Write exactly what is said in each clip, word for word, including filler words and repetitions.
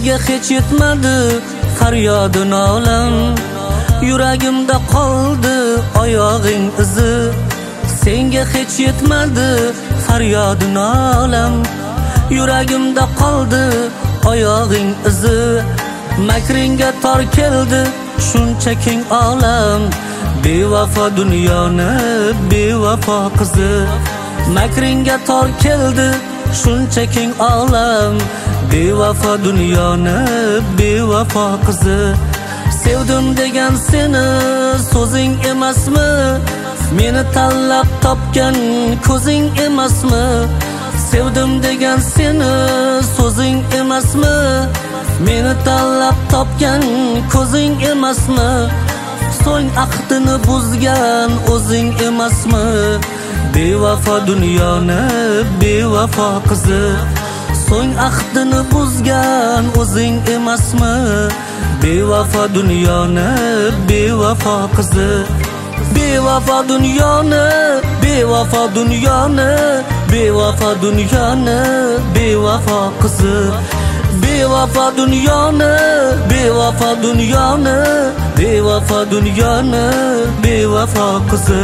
senga hech yetmadi faryodi nolam, yuragimda qoldi oyog'ing izi. Senga hech yetmadi faryodi nolam, yuragimda qoldi oyog'ing izi. Makringga tor keldi shuncha keng olam, bevafo dunyoni bevafo qizi. Makringga tor keldi shuncha keng olam, bevafo dunyoni bevafo qizi. Sevdim degan seni so'zing emasmi? Meni tanlab topgan ko'zing emasmi? Sevdim degan seni so'zing emasmi? Meni tanlab topgan ko'zing emasmi? So'ng ahdini buzgan o'zing emasmi? Bevafo dunyoni bevafo qizi. So'ng ahdini buzgan o'zing emasmi? Bevafo dunyoni bevafo qizi. Bevafo dunyoni bevafo dunyoni bevafo dunyoni bevafo qizi. Bevafo dunyoni bevafo dunyoni bevafo dunyoni bevafo qizi.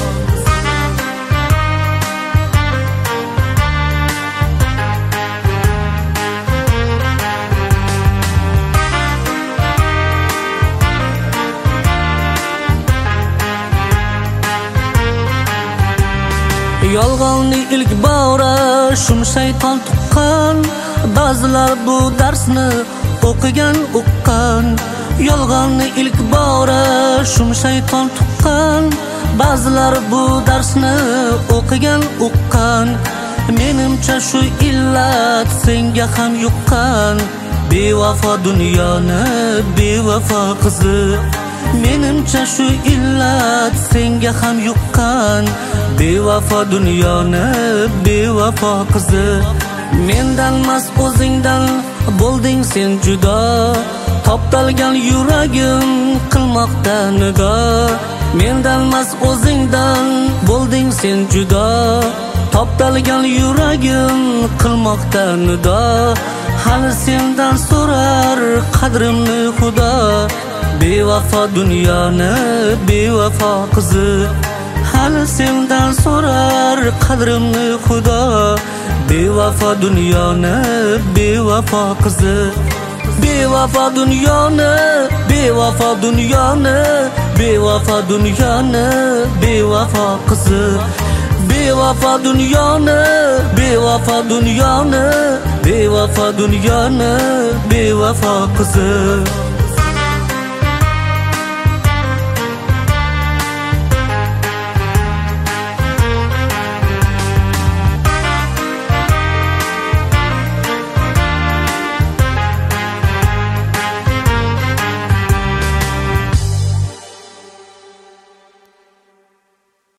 Yolg'onni ilk bora shum shayton tuqqan, ba'zilar bu darsni o'qigan uqqan. Yolg'onni ilk bora shum shayton tuqqan, ba'zilar bu darsni o'qigan uqqan. Menimcha shu illat senga ham yuqqan, bevafo dunyoni bevafo qizi. Menimcha shu illat senga ham yuqqan, bevafo dunyoni bevafo qizi. Mendan mas o'zingdan bo'lding sen judo, toptalgan yuragim qilmoqda nido. Mendan mas o'zingdan bo'lding sen judo, toptalgan yuragim qilmoqda nido. Hali sendan so'rar qadrimni Xudo, bevafo dunyoni bevafo qizi. Hali sendan so'rar qadrimni Xudo, bevafo dunyoni bevafo qizi. Bevafo dunyoni bevafo dunyoni bevafo dunyoni bevafo qizi. Bevafo dunyoni bevafo dunyoni bevafo dunyoni bevafo qizi.